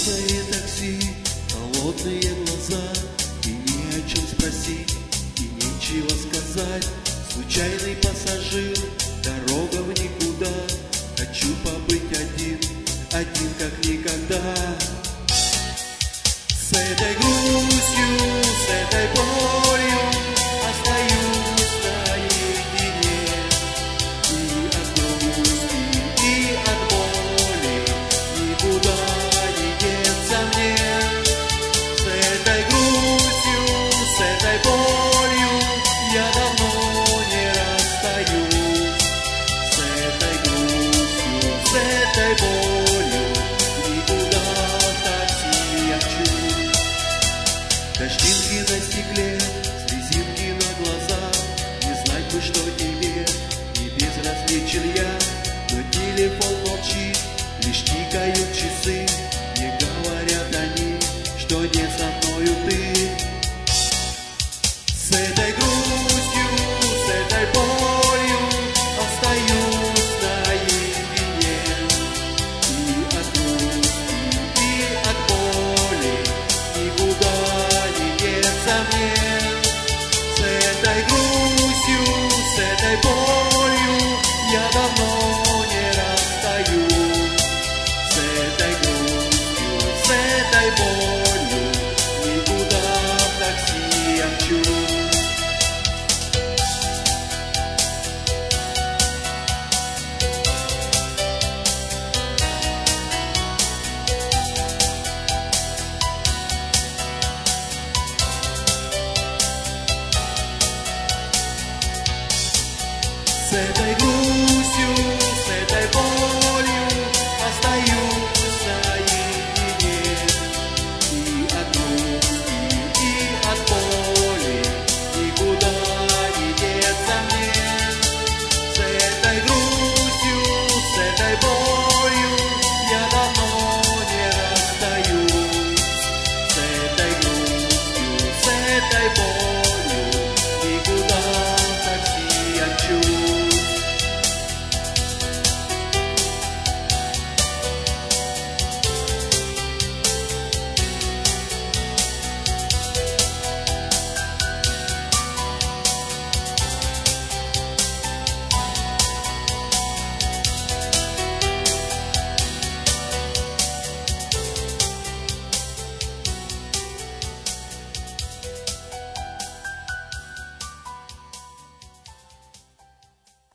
Тихое такси, холодные глаза, и не о чем спросить, и нечего сказать. Случайный пассажир, дорога в никуда. Хочу побыть один, один как никогда. С этой грустью, с этой болью остаюсь наедине. И от грусти, и от боли никуда не деться мне. С этой грустью, с этой болью я давно не расстаюсь. С этой грустью, с этой болью.